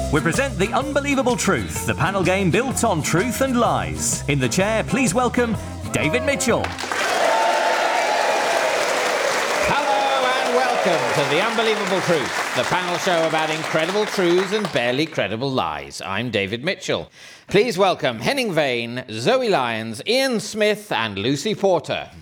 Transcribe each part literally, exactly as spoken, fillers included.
We present The Unbelievable Truth, the panel game built on truth and lies. In the chair, please welcome David Mitchell. Hello and welcome to The Unbelievable Truth, the panel show about incredible truths and barely credible lies. I'm David Mitchell. Please welcome Henning Wehn, Zoe Lyons, Ian Smith and Lucy Porter.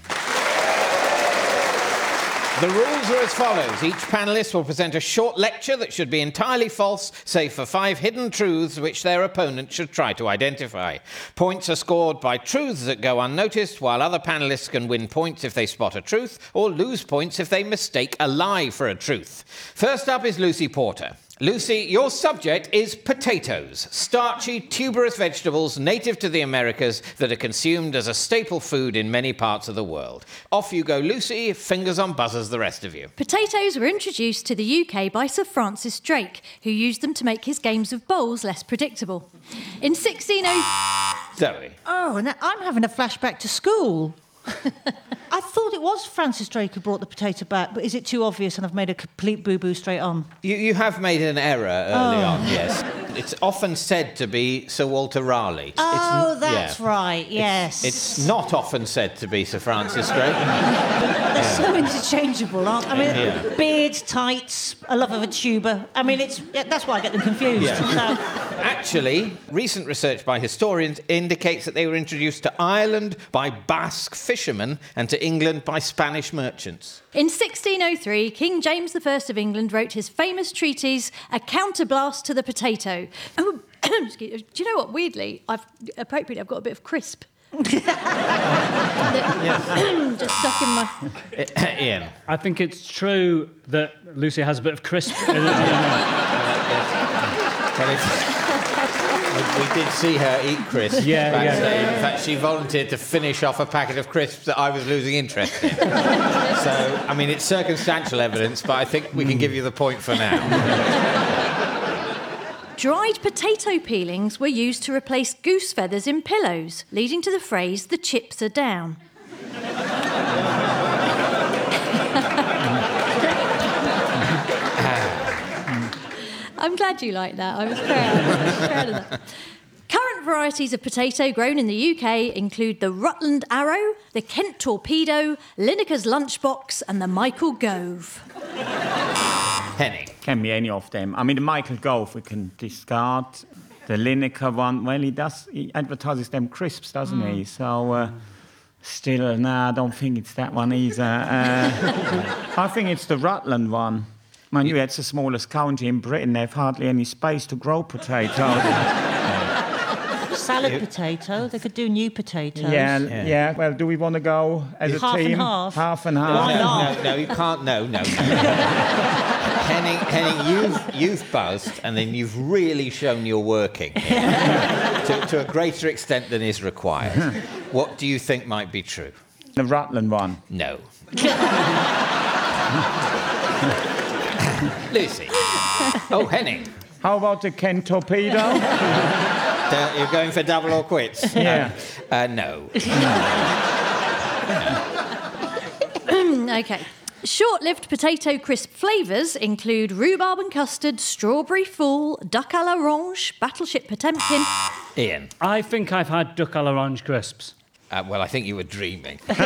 The rules are as follows. Each panellist will present a short lecture that should be entirely false, save for five hidden truths which their opponent should try to identify. Points are scored by truths that go unnoticed, while other panellists can win points if they spot a truth, or lose points if they mistake a lie for a truth. First up is Lucy Porter. Lucy, your subject is potatoes, starchy, tuberous vegetables native to the Americas that are consumed as a staple food in many parts of the world. Off you go, Lucy. Fingers on buzzers, the rest of you. Potatoes were introduced to the U K by Sir Francis Drake, who used them to make his games of bowls less predictable. In sixteen oh... Zoe. Oh, now I'm having a flashback to school. I thought it was Francis Drake who brought the potato back, but is it too obvious and I've made a complete boo-boo straight on? You, you have made an error early Oh. on, yes. It's often said to be Sir Walter Raleigh. Oh, It's, that's yeah. right, yes. It's not often said to be Sir Francis Drake. They're so interchangeable, aren't they? I mean, Yeah. beard, tights, a love of a tuba. I mean, it's yeah, that's why I get them confused. Yeah. So, Actually, recent research by historians indicates that they were introduced to Ireland by Basque fishermen and to England by Spanish merchants. In sixteen oh three, King James the First of England wrote his famous treatise, A Counterblast to the Potato. Oh, excuse- do you know what? Weirdly, I've appropriately, I've got a bit of crisp. That- just stuck in my... Ian. I think it's true that Lucy has a bit of crisp. Well, it's- we, we did see her eat crisps Yeah, backstage. yeah. In fact, she volunteered to finish off a packet of crisps that I was losing interest in. So, I mean, it's circumstantial evidence, but I think we can give you the point for now. Dried potato peelings were used to replace goose feathers in pillows, leading to the phrase, the chips are down. I'm glad you liked that. I was proud, I was proud of that. Current varieties of potato grown in the U K include the Rutland Arrow, the Kent Torpedo, Lineker's Lunchbox and the Michael Gove. Henning. Can be any of them. I mean, the Michael Gove we can discard. The Lineker one, well, he does. He advertises them crisps, doesn't he? So, uh, still, no, I don't think it's that one either. Uh, I think it's the Rutland one. Man, you, it's the smallest county in Britain. They have hardly any space to grow potatoes. salad potato. They could do new potatoes. yeah, Yeah. yeah, Well, do we want to go as a Half and team? half. Half and half. Why no, not? no, no, you can't. No, no, no. Henning, Henning, you've, you've buzzed, and then you've really shown your working here, to, to a greater extent than is required. What do you think might be true? The Rutland one. No. Lucy. Oh, Henning. How about the Kent Torpedo? Uh, you're going for double or quits? Yeah. Uh, no. OK. Short-lived potato crisp flavours include rhubarb and custard, strawberry fool, duck à l'orange, battleship Potemkin... Ian. I think I've had duck à l'orange crisps. Uh, well, I think you were dreaming. No.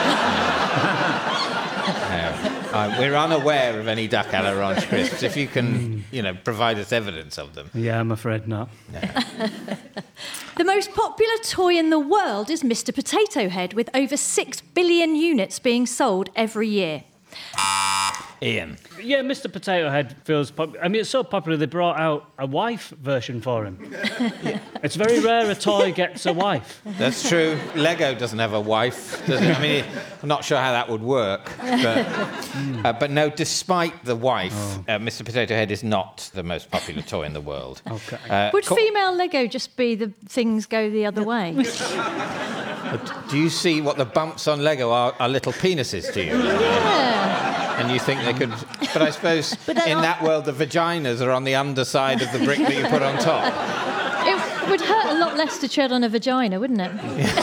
Uh, we're unaware of any duck à l'orange crisps. If you can, you know, provide us evidence of them. Yeah, I'm afraid not. The most popular toy in the world is Mister Potato Head, with over six billion units being sold every year. Ian. Yeah, Mister Potato Head feels... Pop- I mean, it's so popular they brought out a wife version for him. It's very rare a toy gets a wife. That's true. Lego doesn't have a wife, does it? I mean, I'm not sure how that would work. But, uh, but no, despite the wife, oh. uh, Mister Potato Head is not the most popular toy in the world. Okay. Uh, Would co- female Lego just be the things go the other way? Do you see what the bumps on Lego are, are little penises to you? Yeah. And you think they could... But I suppose But they in are- that world, the vaginas are on the underside of the brick that you put on top. It would hurt a lot less to tread on a vagina, wouldn't it?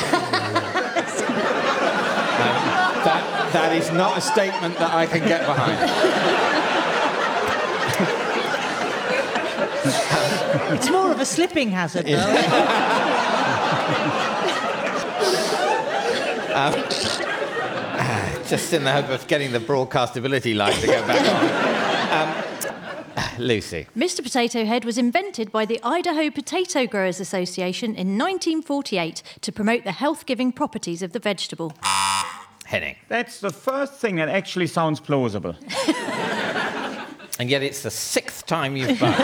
That, that is not a statement that I can get behind. It's more of a slipping hazard, though. um, just in the hope of getting the broadcastability light to go back on. Um, Lucy. Mister Potato Head was invented by the Idaho Potato Growers Association in nineteen forty-eight to promote the health-giving properties of the vegetable. Henning. That's the first thing that actually sounds plausible. And yet it's the sixth time you've buzzed.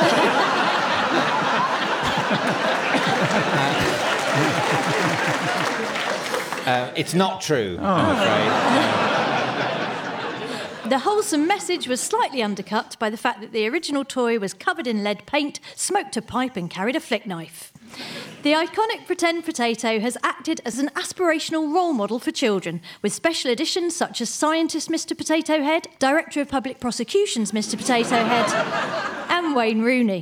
uh, uh, it's not true, oh. I'm afraid. The wholesome message was slightly undercut by the fact that the original toy was covered in lead paint, smoked a pipe and carried a flick knife. The iconic pretend potato has acted as an aspirational role model for children, with special editions such as Scientist Mister Potato Head, Director of Public Prosecutions Mister Potato Head, and Wayne Rooney.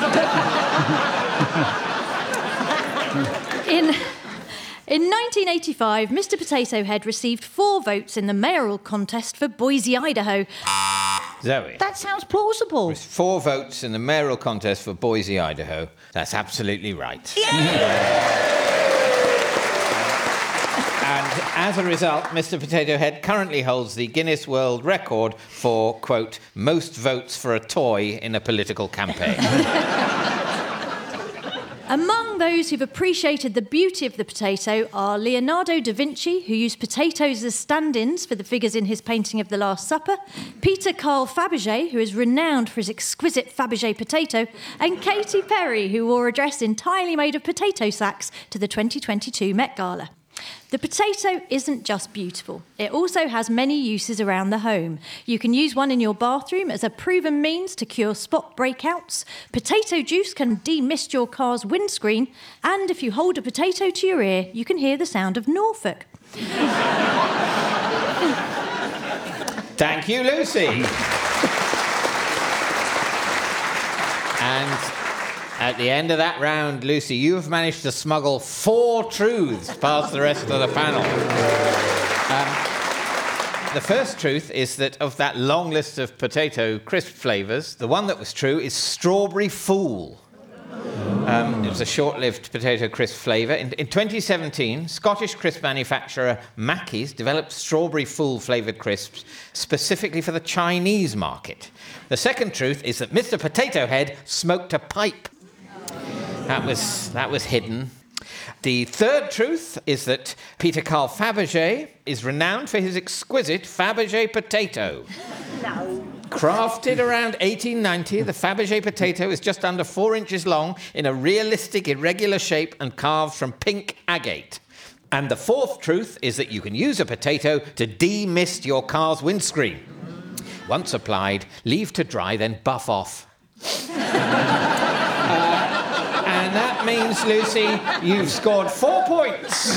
In... In nineteen eighty-five, Mister Potato Head received four votes in the mayoral contest for Boise, Idaho. Zoe. That sounds plausible. With four votes in the mayoral contest for Boise, Idaho. That's absolutely right. Yeah. And as a result, Mister Potato Head currently holds the Guinness World Record for, quote, most votes for a toy in a political campaign. Among those who've appreciated the beauty of the potato are Leonardo da Vinci, who used potatoes as stand-ins for the figures in his painting of the Last Supper, Peter Carl Fabergé, who is renowned for his exquisite Fabergé potato, and Katy Perry, who wore a dress entirely made of potato sacks to the twenty twenty-two Met Gala. The potato isn't just beautiful. It also has many uses around the home. You can use one in your bathroom as a proven means to cure spot breakouts. Potato juice can demist your car's windscreen. And if you hold a potato to your ear, you can hear the sound of Norfolk. Thank you, Lucy. And at the end of that round, Lucy, you have managed to smuggle four truths past the rest of the panel. Um, the first truth is that of that long list of potato crisp flavours, the one that was true is Strawberry Fool. Um, it was a short-lived potato crisp flavour. In, in twenty seventeen, Scottish crisp manufacturer Mackey's developed Strawberry Fool flavoured crisps specifically for the Chinese market. The second truth is that Mister Potato Head smoked a pipe. That was, that was hidden. The third truth is that Peter Carl Fabergé is renowned for his exquisite Fabergé potato. No. Crafted around eighteen ninety, the Fabergé potato is just under four inches long, in a realistic, irregular shape, and carved from pink agate. And the fourth truth is that you can use a potato to demist your car's windscreen. Once applied, leave to dry, then buff off. And that means, Lucy, you've scored four points.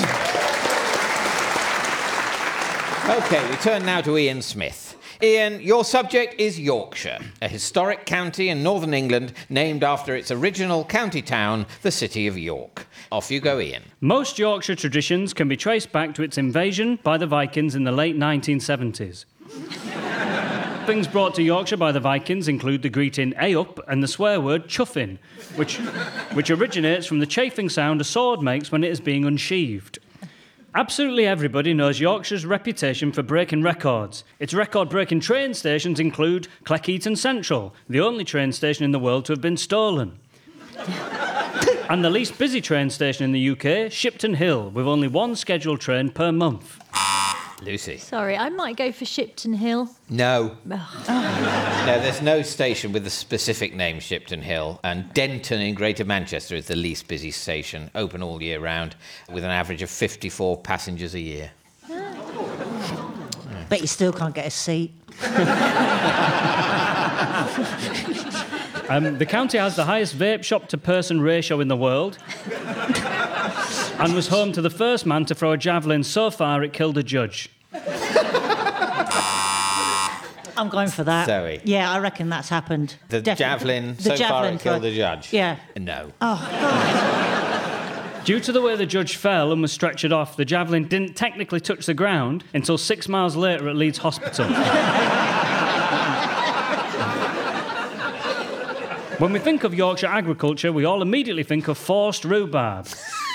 OK, we turn now to Ian Smith. Ian, your subject is Yorkshire, a historic county in northern England named after its original county town, the city of York. Off you go, Ian. Most Yorkshire traditions can be traced back to its invasion by the Vikings in the late nineteen seventies. Things brought to Yorkshire by the Vikings include the greeting "ay up" and the swear word "chuffing," which, which originates from the chafing sound a sword makes when it is being unsheathed. Absolutely everybody knows Yorkshire's reputation for breaking records. Its record-breaking train stations include Cleckheaton Central, the only train station in the world to have been stolen. And the least busy train station in the U K, Shipton Hill, with only one scheduled train per month. Lucy. Sorry, I might go for Shipton Hill. No. Oh. No, there's no station with the specific name Shipton Hill, and Denton in Greater Manchester is the least busy station, open all year round, with an average of fifty-four passengers a year. But you still can't get a seat. Um, the county has the highest vape shop-to-person ratio in the world and was home to the first man to throw a javelin so far it killed a judge. I'm going for that. Zoe. Yeah, I reckon that's happened. The Definitely. javelin, The so javelin far it killed throw. a judge? Yeah. No. Oh, Due to the way the judge fell and was stretchered off, the javelin didn't technically touch the ground until six miles later at Leeds Hospital. When we think of Yorkshire agriculture, we all immediately think of forced rhubarb.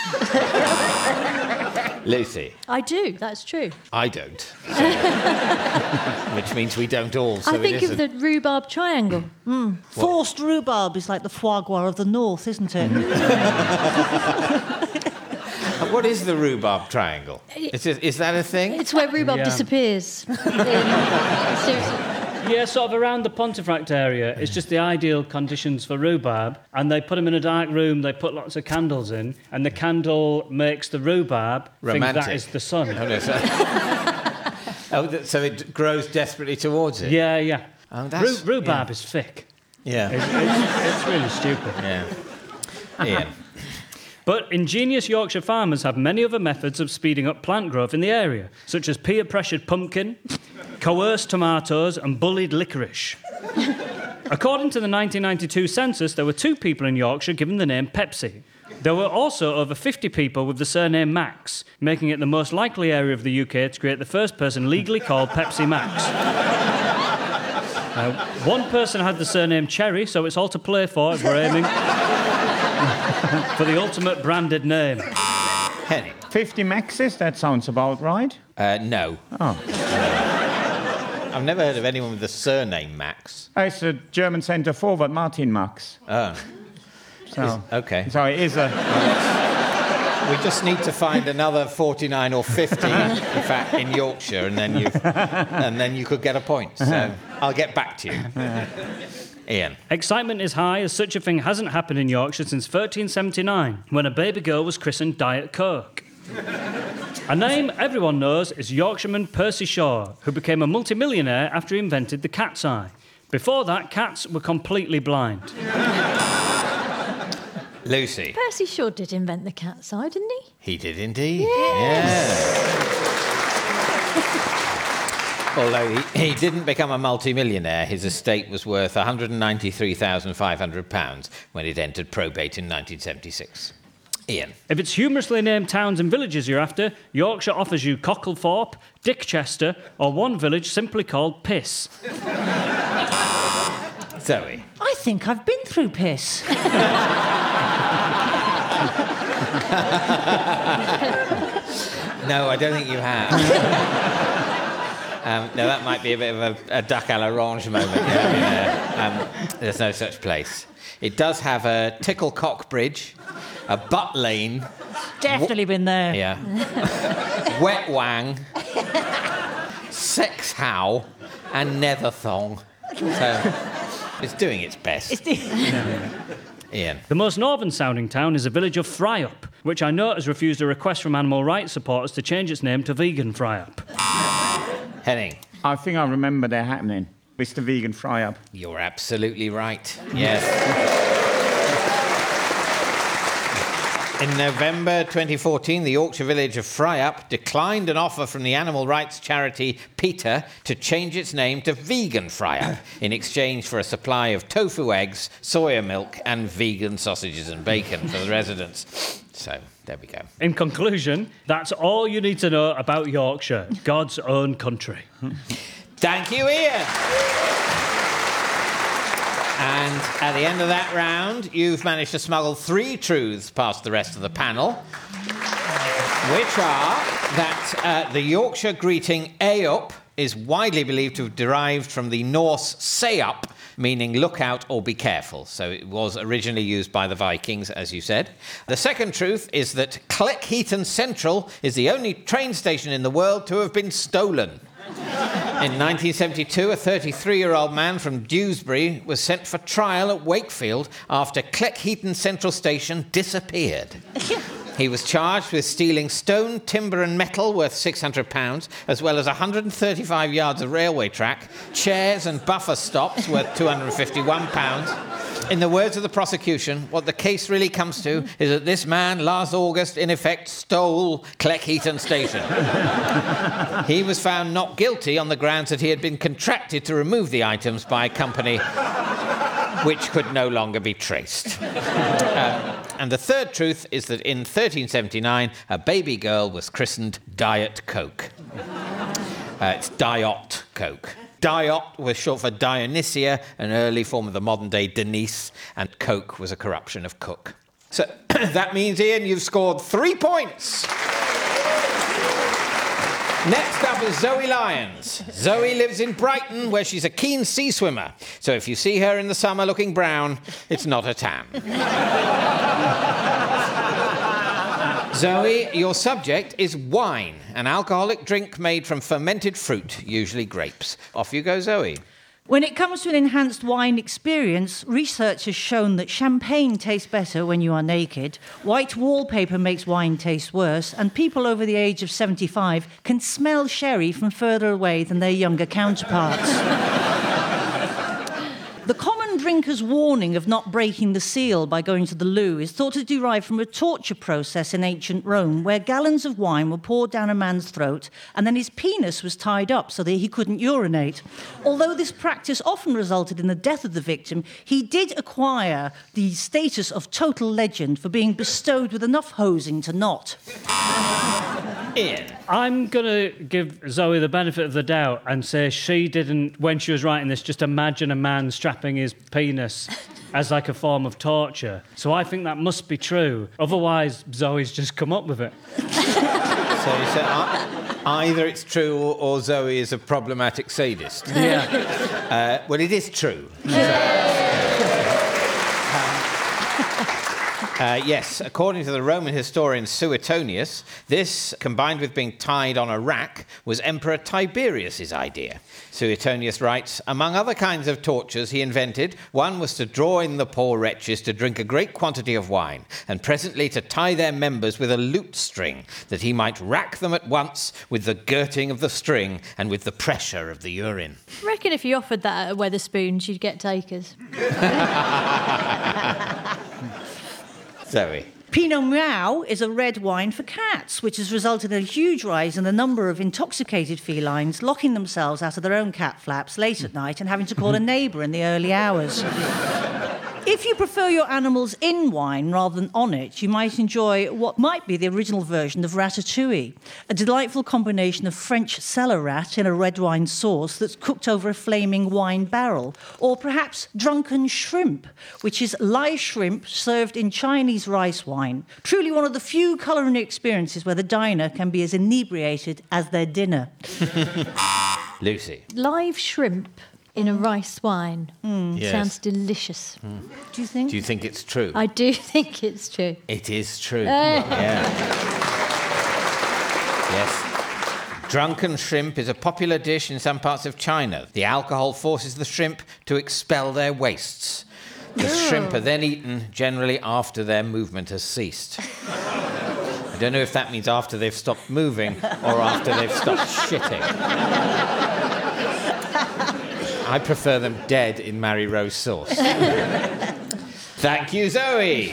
Lucy, I do, that's true. I don't. So, which means we don't all. So I think it of isn't. the rhubarb triangle. Forced rhubarb is like the foie gras of the north, isn't it? What is the rhubarb triangle? Is, it, is that a thing? It's where rhubarb Yeah. disappears. Seriously. Yeah, sort of around the Pontefract area. It's just the ideal conditions for rhubarb. And they put them in a dark room, they put lots of candles in, and the candle makes the rhubarb Romantic. think that is the sun. Oh, no, so, oh, th- so it grows desperately towards it? Yeah, yeah. Oh, that's- Rhu- rhubarb yeah. is thick. Yeah. It's, it's, it's really stupid. Yeah. Ian. But ingenious Yorkshire farmers have many other methods of speeding up plant growth in the area, such as peer-pressured pumpkin, coerced tomatoes and bullied licorice. According to the nineteen ninety-two census, there were two people in Yorkshire given the name Pepsi. There were also over fifty people with the surname Max, making it the most likely area of the U K to create the first person legally called Pepsi Max. Uh, one person had the surname Cherry, so it's all to play for if we're aiming for the ultimate branded name. Henning. fifty Maxes, that sounds about right. Uh, no. Oh. I've never heard of anyone with the surname Max. Oh, it's the German centre forward, Martin Max. Oh. So, Okay. so it is a... We just need to find another forty-nine or fifty, in fact, in Yorkshire, and then you and then you could get a point. So I'll get back to you. Ian. Excitement is high as such a thing hasn't happened in Yorkshire since thirteen seventy-nine, when a baby girl was christened Diet Coke. A name everyone knows is Yorkshireman Percy Shaw, who became a multimillionaire after he invented the cat's eye. Before that, cats were completely blind. Lucy. Percy Shaw did invent the cat's eye, didn't he? He did indeed. Yeah. Although he, he didn't become a multimillionaire, his estate was worth one hundred ninety-three thousand five hundred pounds when it entered probate in nineteen seventy-six. Ian. If it's humorously named towns and villages you're after, Yorkshire offers you Cocklethorpe, Dickchester, or one village simply called Piss. Zoe. I think I've been through piss. No, I don't think you have. um, no, that might be a bit of a, a duck à l'orange moment. Yeah, um, there's no such place. It does have a Ticklecock Bridge, a Butt Lane. Definitely been there. Yeah. Wet Wang, Sex How, and Netherthong. So it's doing its best. It's the- Ian. The most northern-sounding town is the village of Fryup, which I know has refused a request from animal rights supporters to change its name to Vegan Fryup. Henning. I think I remember that happening. It's the vegan fry-up. You're absolutely right. Yes. In November twenty fourteen, the Yorkshire village of Fryup declined an offer from the animal rights charity PETA to change its name to Vegan Fryup in exchange for a supply of tofu eggs, soya milk, and vegan sausages and bacon for the residents. So, there we go. In conclusion, that's all you need to know about Yorkshire, God's own country. Thank you, Ian. And at the end of that round, you've managed to smuggle three truths past the rest of the panel, which are that uh, the Yorkshire greeting "Ayup" is widely believed to have derived from the Norse "Sayup," meaning look out or be careful. So it was originally used by the Vikings, as you said. The second truth is that Cleckheaton Central is the only train station in the world to have been stolen. In nineteen seventy-two, a thirty-three-year-old man from Dewsbury was sent for trial at Wakefield after Cleckheaton Central Station disappeared. He was charged with stealing stone, timber and metal worth six hundred pounds, as well as one hundred thirty-five yards of railway track, chairs and buffer stops worth two hundred fifty-one pounds. In the words of the prosecution, what the case really comes to is that this man, last August, in effect, stole Cleckheaton Station. He was found not guilty on the grounds that he had been contracted to remove the items by a company which could no longer be traced. Um, and the third truth is that in thirteen seventy-nine, a baby girl was christened Diet Coke. Uh, it's Diot Coke. Diot was short for Dionysia, an early form of the modern-day Denise, and Coke was a corruption of Cook. So that means, Ian, you've scored three points. Next up is Zoe Lyons. Zoe lives in Brighton, where she's a keen sea swimmer. So if you see her in the summer looking brown, it's not a tan. Zoe, your subject is wine, an alcoholic drink made from fermented fruit, usually grapes. Off you go, Zoe. When it comes to an enhanced wine experience, research has shown that champagne tastes better when you are naked, white wallpaper makes wine taste worse, and people over the age of seventy-five can smell sherry from further away than their younger counterparts. The common drinker's warning of not breaking the seal by going to the loo is thought to derive from a torture process in ancient Rome where gallons of wine were poured down a man's throat and then his penis was tied up so that he couldn't urinate. Although this practice often resulted in the death of the victim, he did acquire the status of total legend for being bestowed with enough hosing to not. Ian. I'm going to give Zoe the benefit of the doubt and say she didn't, when she was writing this, just imagine a man strapping his penis as like a form of torture. So I think that must be true. Otherwise, Zoe's just come up with it. So you said uh, either it's true or, or Zoe is a problematic sadist. Yeah. Uh, well, it is true. Uh, yes, according to the Roman historian Suetonius, this, combined with being tied on a rack, was Emperor Tiberius's idea. Suetonius writes, among other kinds of tortures he invented, one was to draw in the poor wretches to drink a great quantity of wine, and presently to tie their members with a lute string, that he might rack them at once with the girding of the string and with the pressure of the urine. I reckon if you offered that at Wetherspoons, you'd get takers. Zoe. Pinot Meow is a red wine for cats, which has resulted in a huge rise in the number of intoxicated felines locking themselves out of their own cat flaps late at night and having to call a neighbour in the early hours. If you prefer your animals in wine rather than on it, you might enjoy what might be the original version of ratatouille, a delightful combination of French cellar rat in a red wine sauce that's cooked over a flaming wine barrel, or perhaps drunken shrimp, which is live shrimp served in Chinese rice wine. Truly one of the few culinary experiences where the diner can be as inebriated as their dinner. Lucy. Live shrimp in a rice wine. Mm, yes. Sounds delicious. Mm. Do you think? Do you think it's true? I do think it's true. It is true. Yeah. Yes. Drunken shrimp is a popular dish in some parts of China. The alcohol forces the shrimp to expel their wastes. The Oh. shrimp are then eaten, generally after their movement has ceased. I don't know if that means after they've stopped moving or after they've stopped shitting. I prefer them dead in Mary Rose sauce. Thank you, Zoe.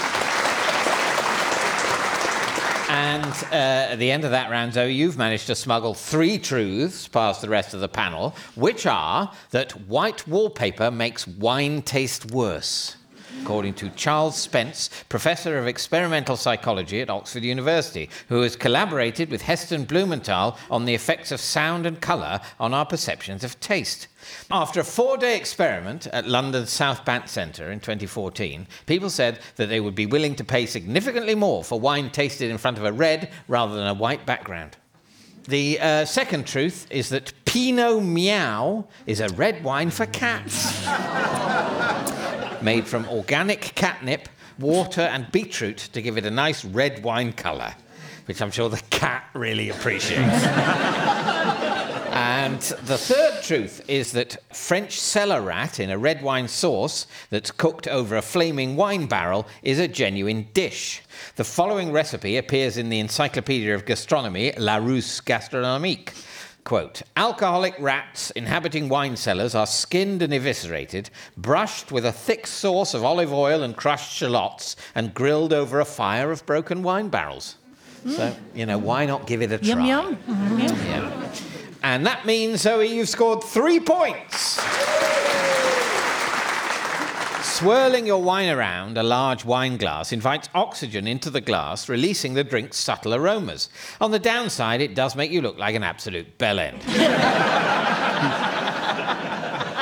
And uh, at the end of that round, Zoe, you've managed to smuggle three truths past the rest of the panel, which are that white wallpaper makes wine taste worse, according to Charles Spence, Professor of Experimental Psychology at Oxford University, who has collaborated with Heston Blumenthal on the effects of sound and colour on our perceptions of taste. After a four-day experiment at London's South Bank Centre in twenty fourteen, people said that they would be willing to pay significantly more for wine tasted in front of a red rather than a white background. The uh, second truth is that Pinot Meow is a red wine for cats. Made from organic catnip, water and beetroot to give it a nice red wine colour, which I'm sure the cat really appreciates. And the third truth is that French cellar rat in a red wine sauce that's cooked over a flaming wine barrel is a genuine dish. The following recipe appears in the Encyclopedia of Gastronomy, Larousse Gastronomique. Quote, alcoholic rats inhabiting wine cellars are skinned and eviscerated, brushed with a thick sauce of olive oil and crushed shallots, and grilled over a fire of broken wine barrels. Mm. So, you know, why not give it a Yum, try? yum. Mm-hmm. Yeah. And that means, Zoe, you've scored three points. Swirling your wine around a large wine glass invites oxygen into the glass, releasing the drink's subtle aromas. On the downside, it does make you look like an absolute bellend.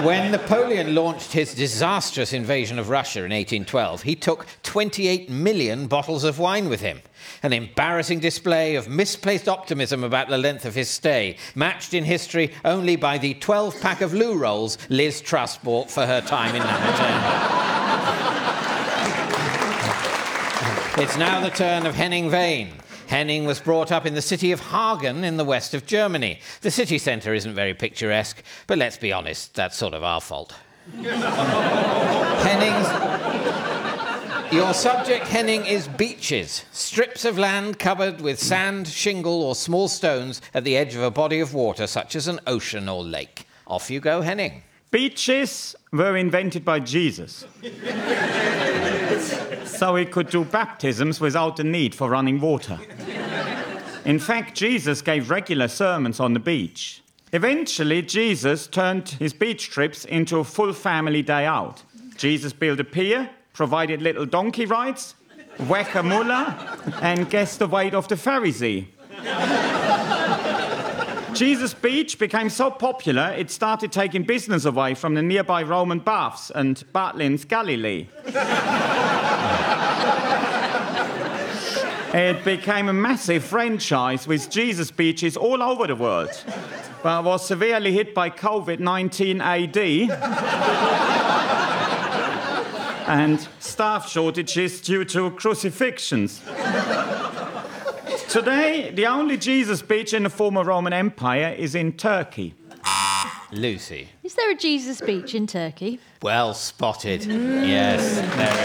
When Napoleon launched his disastrous invasion of Russia in eighteen twelve, he took twenty-eight million bottles of wine with him. An embarrassing display of misplaced optimism about the length of his stay, matched in history only by the twelve-pack of loo rolls Liz Truss bought for her time in Napoleon. It's now the turn of Henning Wehn. Henning was brought up in the city of Hagen in the west of Germany. The city centre isn't very picturesque, but let's be honest, that's sort of our fault. Henning's... Your subject, Henning, is beaches. Strips of land covered with sand, shingle or small stones at the edge of a body of water, such as an ocean or lake. Off you go, Henning. Beaches were invented by Jesus. So he could do baptisms without the need for running water. In fact, Jesus gave regular sermons on the beach. Eventually, Jesus turned his beach trips into a full family day out. Jesus built a pier, provided little donkey rides, whack-a-mullah, and guessed the weight of the Pharisee. Jesus Beach became so popular, it started taking business away from the nearby Roman baths and Bartlin's Galilee. It became a massive franchise with Jesus Beaches all over the world, but was severely hit by COVID nineteen A D and staff shortages due to crucifixions. Today, the only Jesus Beach in the former Roman Empire is in Turkey. Lucy. Is there a Jesus Beach in Turkey? Well spotted. Mm. Yes,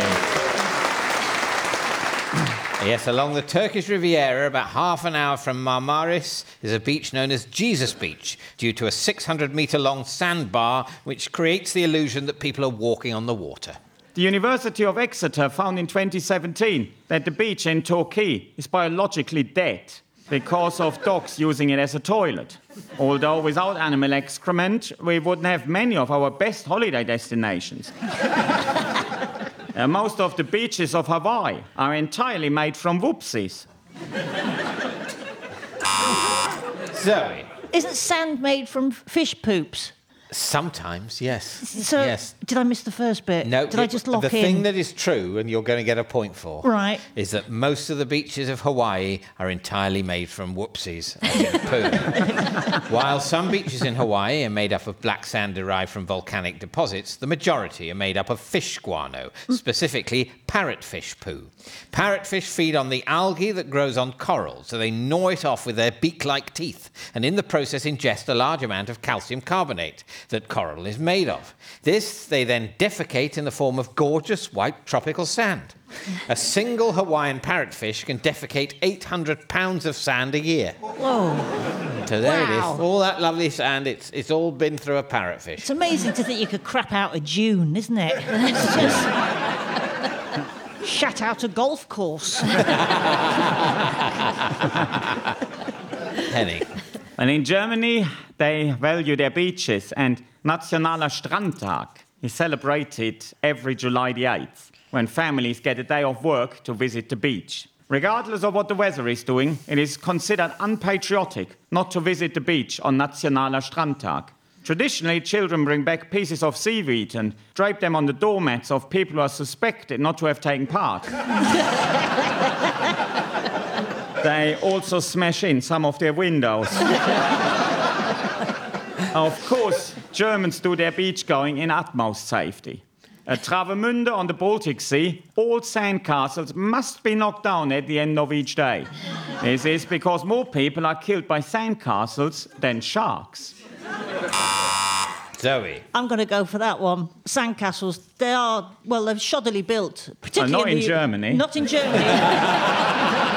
there is. Yes, along the Turkish Riviera, about half an hour from Marmaris, is a beach known as Jesus Beach, due to a six hundred metre long sandbar which creates the illusion that people are walking on the water. The University of Exeter found in twenty seventeen that the beach in Torquay is biologically dead because of dogs using it as a toilet. Although without animal excrement, we wouldn't have many of our best holiday destinations. uh, most of the beaches of Hawaii are entirely made from whoopsies. Zoe. Isn't sand made from fish poops? Sometimes, yes. So, yes. Did I miss the first bit? No. Did I just lock the in? The thing that is true, and you're going to get a point for, right, is that most of the beaches of Hawaii are entirely made from whoopsies, as in poo. While some beaches in Hawaii are made up of black sand derived from volcanic deposits, the majority are made up of fish guano, specifically parrotfish poo. Parrotfish feed on the algae that grows on coral, so they gnaw it off with their beak-like teeth, and in the process ingest a large amount of calcium carbonate that coral is made of. This they then defecate in the form of gorgeous white tropical sand. A single Hawaiian parrotfish can defecate eight hundred pounds of sand a year. Whoa. So there wow. it is. All that lovely sand, it's, it's all been through a parrotfish. It's amazing to think you could crap out a dune, isn't it? It's just... shut out a golf course. Henning. And in Germany, they value their beaches, and Nationaler Strandtag is celebrated every July the eighth, when families get a day off work to visit the beach. Regardless of what the weather is doing, it is considered unpatriotic not to visit the beach on Nationaler Strandtag. Traditionally, children bring back pieces of seaweed and drape them on the doormats of people who are suspected not to have taken part. They also smash in some of their windows. Of course, Germans do their beach-going in utmost safety. At Travemünde on the Baltic Sea, all sandcastles must be knocked down at the end of each day. This is because more people are killed by sandcastles than sharks. Zoe. I'm going to go for that one. Sandcastles, they are, well, they're shoddily built. Particularly oh, not in, in the, Germany. Not in Germany.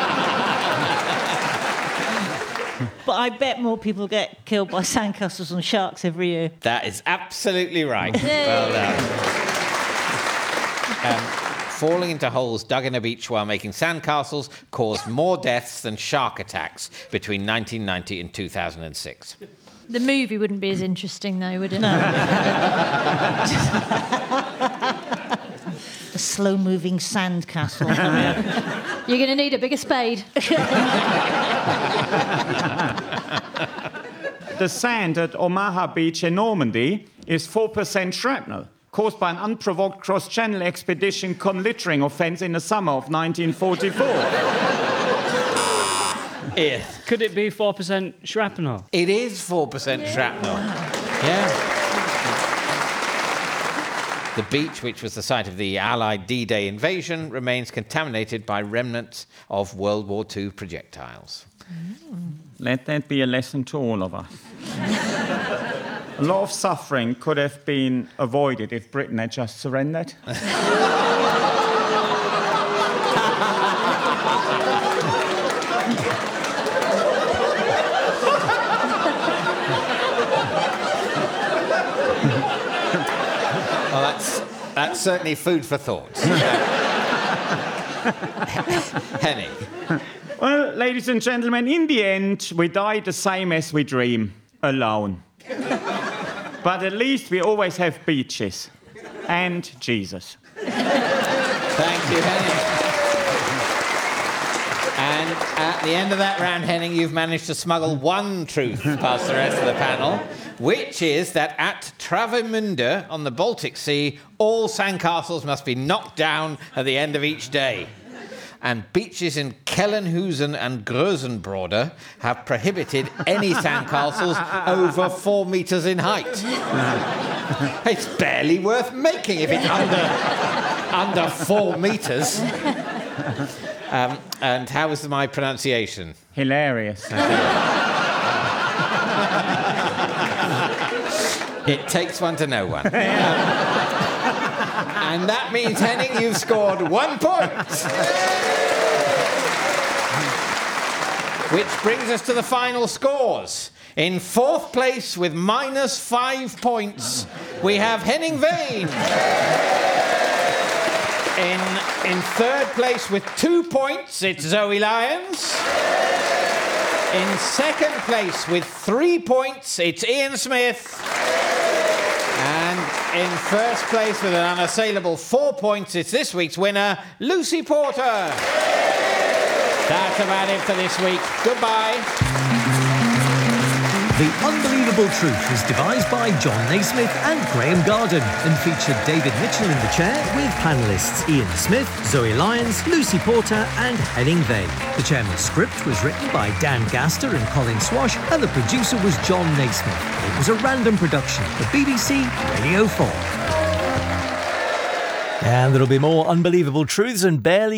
But I bet more people get killed by sandcastles than sharks every year. That is absolutely right. Well done. Um, falling into holes dug in a beach while making sandcastles caused more deaths than shark attacks between nineteen ninety and two thousand six. The movie wouldn't be as interesting, though, would it? No. A slow-moving sandcastle. You're going to need a bigger spade. The sand at Omaha Beach in Normandy is four percent shrapnel, caused by an unprovoked cross-channel expedition con-littering offence in the summer of nineteen forty-four. Yeah. Could it be four percent shrapnel? It is four percent shrapnel. Yeah. The beach, which was the site of the Allied D-Day invasion, remains contaminated by remnants of World War Two projectiles. Let that be a lesson to all of us. A lot of suffering could have been avoided if Britain had just surrendered. Well, that's, that's certainly food for thought. Henning. Well, ladies and gentlemen, in the end, we die the same as we dream, alone. But at least we always have beaches and Jesus. Thank you, Henning. And at the end of that round, Henning, you've managed to smuggle one truth past the rest of the panel, which is that at Travemünde on the Baltic Sea, all sandcastles must be knocked down at the end of each day. And beaches in Kellenhusen and Grösenbrode have prohibited any sandcastles over four metres in height. It's barely worth making if it's under, under four metres. Um, and how was my pronunciation? Hilarious. It takes one to know one. Um, and that means, Henning, you've scored one point. Which brings us to the final scores. In fourth place with minus five points, we have Henning Wehn. In, in third place with two points, it's Zoe Lyons. In second place with three points, it's Ian Smith. And in first place with an unassailable four points, it's this week's winner, Lucy Porter. That's about it for this week. Goodbye. The Unbelievable Truth was devised by John Naismith and Graham Garden and featured David Mitchell in the chair with panellists Ian Smith, Zoe Lyons, Lucy Porter and Henning Wehn. The chairman's script was written by Dan Gaster and Colin Swash and the producer was John Naismith. It was a random production for B B C Radio four. And there'll be more Unbelievable Truths and barely